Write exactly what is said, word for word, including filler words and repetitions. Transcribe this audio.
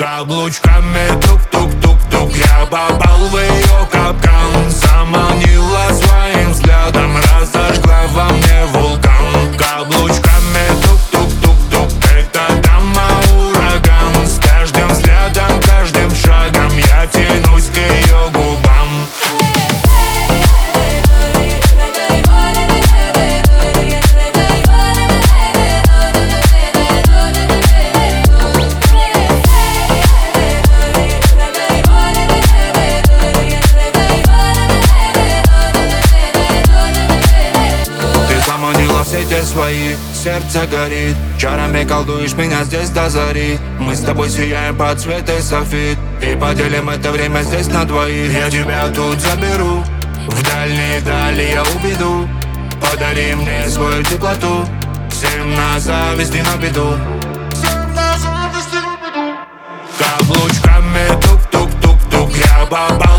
Каблучками тук-тук-тук-тук. Я попал в ее капкан, заманила своим взглядом, разожгла во мне вулкан. Каблучками тук-тук-тук-тук. Это дама ураган. С каждым взглядом, каждым шагом я тянусь к ее губам. Все те свои, сердце горит, чарами колдуешь меня здесь до зари. Мы с тобой сияем под цветы софит, и поделим это время здесь на двоих. Я тебя тут заберу, в дальние дали я уведу. Подари мне свою теплоту, всем на зависть и на беду. Каблучками тук-тук-тук-тук. Я попал